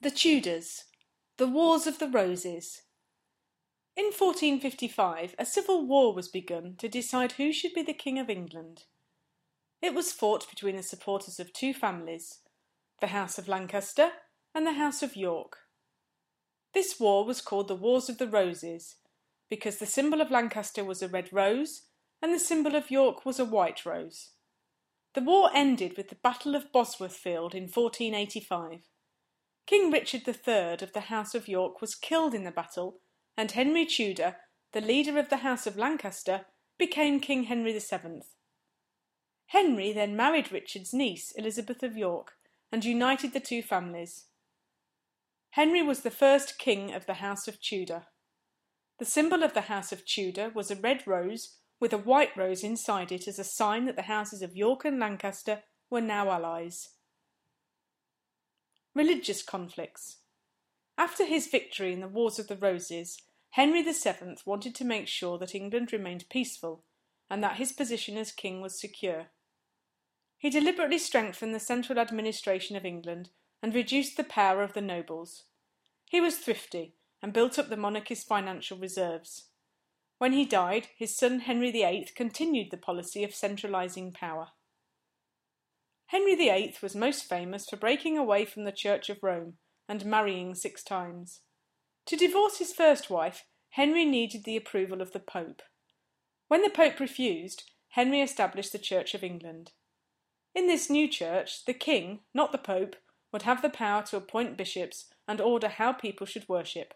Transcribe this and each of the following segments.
The Tudors. The Wars of the Roses. In 1455, a civil war was begun to decide who should be the King of England. It was fought between the supporters of two families, the House of Lancaster and the House of York. This war was called the Wars of the Roses, because the symbol of Lancaster was a red rose and the symbol of York was a white rose. The war ended with the Battle of Bosworth Field in 1485. King Richard III of the House of York was killed in the battle, and Henry Tudor, the leader of the House of Lancaster, became King Henry VII. Henry then married Richard's niece, Elizabeth of York, and united the two families. Henry was the first king of the House of Tudor. The symbol of the House of Tudor was a red rose with a white rose inside it as a sign that the houses of York and Lancaster were now allies. Religious conflicts. After his victory in the Wars of the Roses, Henry VII wanted to make sure that England remained peaceful and that his position as king was secure. He deliberately strengthened the central administration of England and reduced the power of the nobles. He was thrifty and built up the monarchy's financial reserves. When he died, his son Henry VIII continued the policy of centralising power. Henry VIII was most famous for breaking away from the Church of Rome and marrying 6 times. To divorce his first wife, Henry needed the approval of the Pope. When the Pope refused, Henry established the Church of England. In this new church, the king, not the Pope, would have the power to appoint bishops and order how people should worship.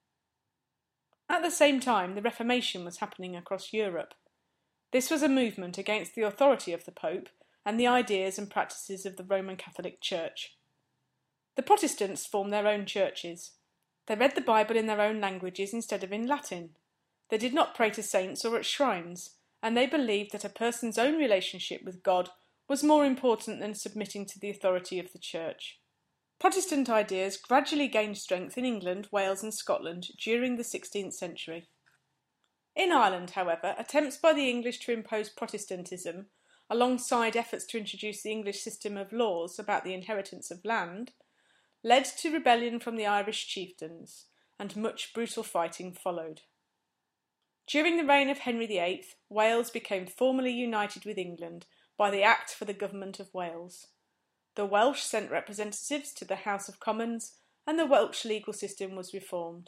At the same time, the Reformation was happening across Europe. This was a movement against the authority of the Pope and the ideas and practices of the Roman Catholic Church. The Protestants formed their own churches. They read the Bible in their own languages instead of in Latin. They did not pray to saints or at shrines, and they believed that a person's own relationship with God was more important than submitting to the authority of the Church. Protestant ideas gradually gained strength in England, Wales and Scotland during the 16th century. In Ireland, however, attempts by the English to impose Protestantism, alongside efforts to introduce the English system of laws about the inheritance of land, led to rebellion from the Irish chieftains, and much brutal fighting followed. During the reign of Henry VIII, Wales became formally united with England by the Act for the Government of Wales. The Welsh sent representatives to the House of Commons, and the Welsh legal system was reformed.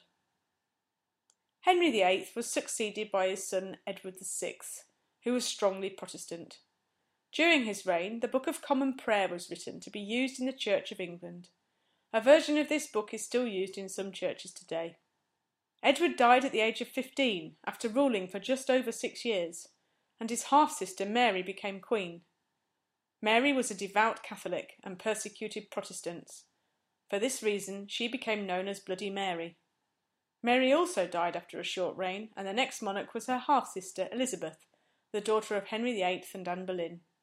Henry VIII was succeeded by his son Edward VI, who was strongly Protestant. During his reign, the Book of Common Prayer was written to be used in the Church of England. A version of this book is still used in some churches today. Edward died at the age of 15 after ruling for just over 6 years, and his half-sister Mary became queen. Mary was a devout Catholic and persecuted Protestants. For this reason, she became known as Bloody Mary. Mary also died after a short reign, and the next monarch was her half-sister Elizabeth, the daughter of Henry VIII and Anne Boleyn.